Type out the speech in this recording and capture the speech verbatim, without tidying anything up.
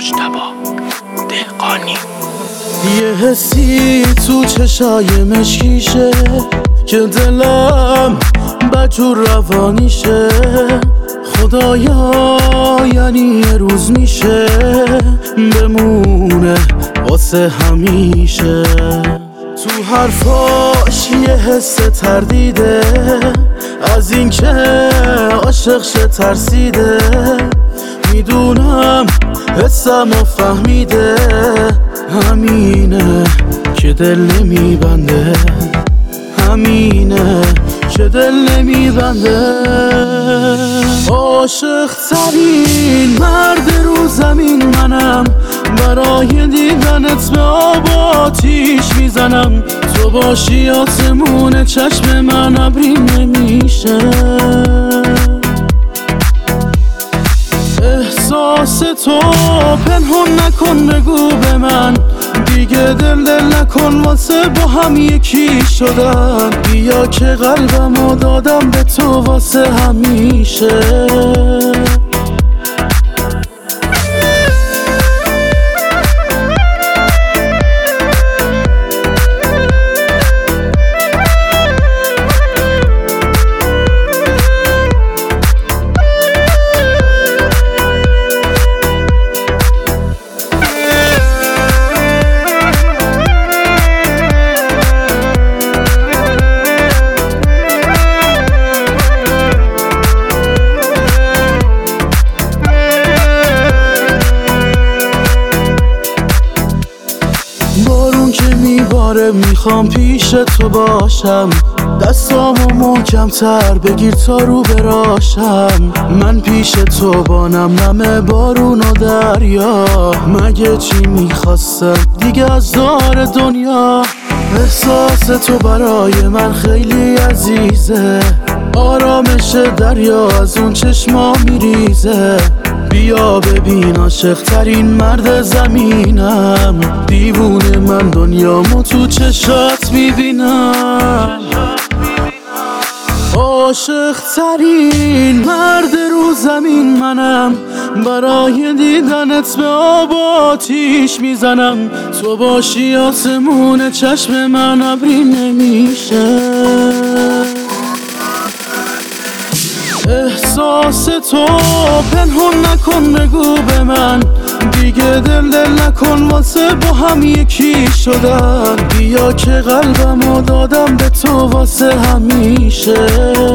مجتبی دهقانی. یه حسی تو چشای مشکیشه که دلم بجور روانیشه. خدایا یعنی یه روز میشه بمونه واسه همیشه. تو حرفاش یه حس تردیده از این که عاشق شه ترسیده. میدونم حسمو فهمیده همینه که دل نمیبنده. همینه که دل نمیبنده. عاشق ترین مرد رو زمین منم. برای دیدنت به آب آتیش میزنم. تو باشی آسمون چشم من ابری نمیشه. احساس تو پنهون نکن بگو به من. دیگه دل دل نکن واسه با هم یکی شدن. بیا که قلبمو دادم به تو واسه همیشه. بارون که میباره میخوام پیش تو باشم. دستامو محکم تر بگیر تا رو براشم. من پیش تو بانم نم بارون و دریا. مگه چی میخواستم دیگه از دار دنیا. احساس تو برای من خیلی عزیزه. آرامش دریا از اون چشما میریزه. بیا ببین عاشق ترین مرد زمینم. دیوونه من دنیامو تو چشات میبینم. عاشق ترین مرد رو زمین منم. برای دیدنت به آب آتیش میزنم. تو باشی آسمون چشم من ابری نمیشه. احساس تو پنهون نکن بگو به من. دیگه دل دل نکن واسه با هم یکی شدن. بیا که قلبمو دادم به تو واسه همیشه.